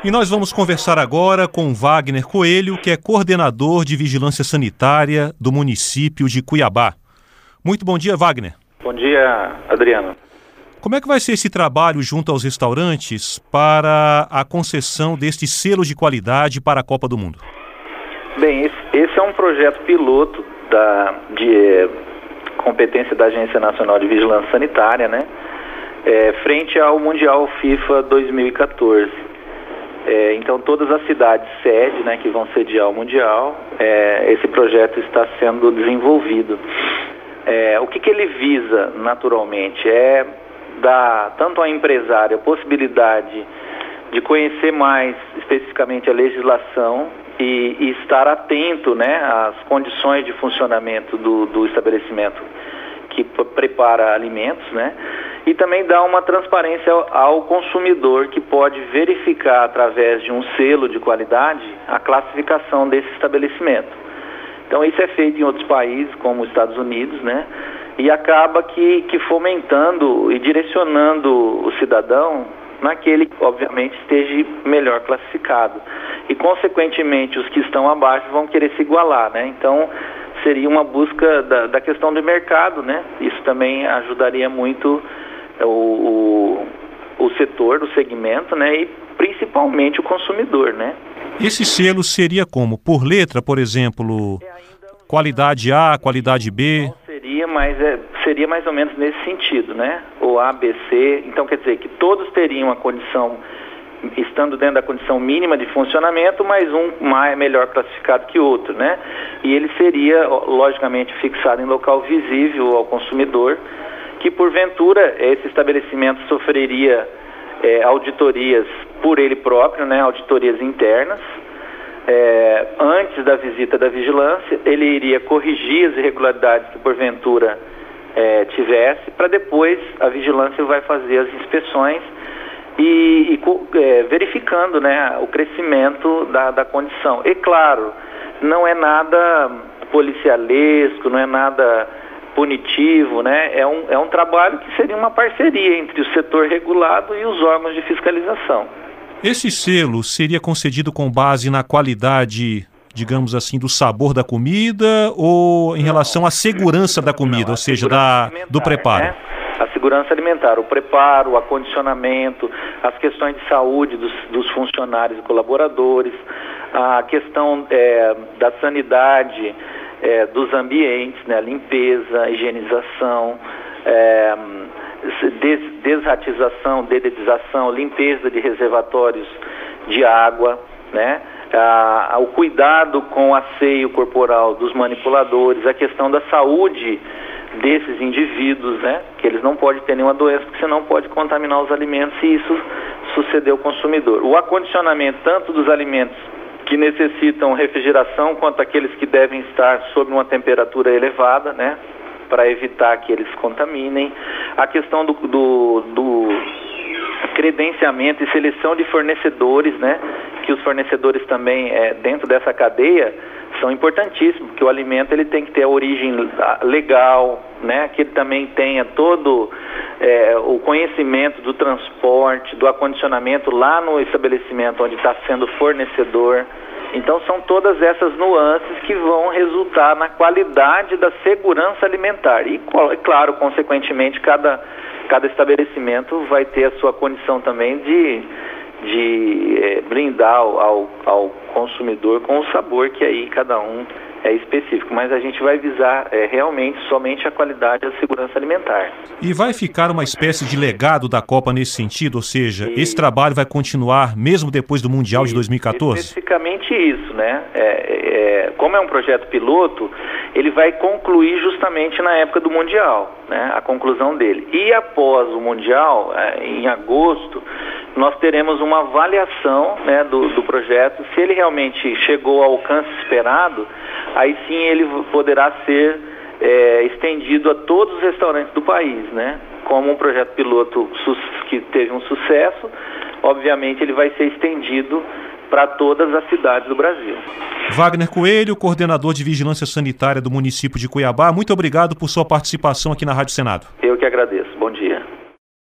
E nós vamos conversar agora com Wagner Coelho, que é coordenador de Vigilância Sanitária do município de Cuiabá. Muito bom dia, Wagner. Bom dia, Adriano. Como é que vai ser esse trabalho junto aos restaurantes para a concessão deste selo de qualidade para a Copa do Mundo? Bem, esse é um projeto piloto de competência da Agência Nacional de Vigilância Sanitária, né? Frente ao Mundial FIFA 2014. Então, todas as cidades sede, né, que vão sediar o Mundial, esse projeto está sendo desenvolvido. O que ele visa, naturalmente, é dar tanto ao empresário a possibilidade de conhecer mais especificamente a legislação e estar atento, né, às condições de funcionamento do estabelecimento que prepara alimentos, né, e também dar uma transparência ao consumidor que pode verificar através de um selo de qualidade a classificação desse estabelecimento. Então isso é feito em outros países, como os Estados Unidos, né, e acaba que fomentando e direcionando o cidadão naquele que, obviamente, esteja melhor classificado. E, consequentemente, os que estão abaixo vão querer se igualar, né? Então, seria uma busca da questão do mercado, né? Isso também ajudaria muito o setor, o segmento, né? E, principalmente, o consumidor, né? Esse selo seria como? Por letra, por exemplo, qualidade A, qualidade B? Seria mais ou menos nesse sentido, né? O A, B, C. Então, quer dizer que todos teriam a condição, estando dentro da condição mínima de funcionamento, mas um melhor classificado que outro, né? E ele seria, logicamente, fixado em local visível ao consumidor, que, porventura, esse estabelecimento sofreria auditorias por ele próprio, né? Auditorias internas. Antes da visita da vigilância, ele iria corrigir as irregularidades que porventura tivesse, para depois a vigilância vai fazer as inspeções e verificando, né, o crescimento da condição. E claro, não é nada policialesco, não é nada punitivo, né? É um trabalho que seria uma parceria entre o setor regulado e os órgãos de fiscalização. Esse selo seria concedido com base na qualidade, digamos assim, do sabor da comida ou em relação à segurança da comida, ou seja, do preparo? Né? A segurança alimentar, o preparo, o acondicionamento, as questões de saúde dos funcionários e colaboradores, a questão da sanidade dos ambientes, né? A limpeza, a higienização, desratização, dedetização, limpeza de reservatórios de água, né? O cuidado com o asseio corporal dos manipuladores, a questão da saúde desses indivíduos, né? Que eles não podem ter nenhuma doença, porque senão pode contaminar os alimentos e isso suceder ao consumidor. O acondicionamento tanto dos alimentos que necessitam refrigeração quanto aqueles que devem estar sob uma temperatura elevada, né? Para evitar que eles contaminem. A questão do credenciamento e seleção de fornecedores, né? Que os fornecedores também, dentro dessa cadeia, são importantíssimos, porque o alimento ele tem que ter a origem legal, né? Que ele também tenha todo o conhecimento do transporte, do acondicionamento lá no estabelecimento onde está sendo fornecedor. Então são todas essas nuances que vão resultar na qualidade da segurança alimentar. E, claro, consequentemente, cada estabelecimento vai ter a sua condição também de brindar ao consumidor com o sabor que aí cada um é específico. Mas a gente vai visar realmente somente a qualidade e a segurança alimentar. E vai ficar uma espécie de legado da Copa nesse sentido? Ou seja, esse trabalho vai continuar mesmo depois do Mundial de 2014? Especificamente isso, né? Como é um projeto piloto, ele vai concluir justamente na época do Mundial, né? A conclusão dele. E após o Mundial, em agosto, nós teremos uma avaliação, né, do projeto. Se ele realmente chegou ao alcance esperado, aí sim ele poderá ser estendido a todos os restaurantes do país, né? Como um projeto piloto que teve um sucesso, obviamente ele vai ser estendido para todas as cidades do Brasil. Wagner Coelho, coordenador de Vigilância Sanitária do município de Cuiabá, muito obrigado por sua participação aqui na Rádio Senado. Eu que agradeço.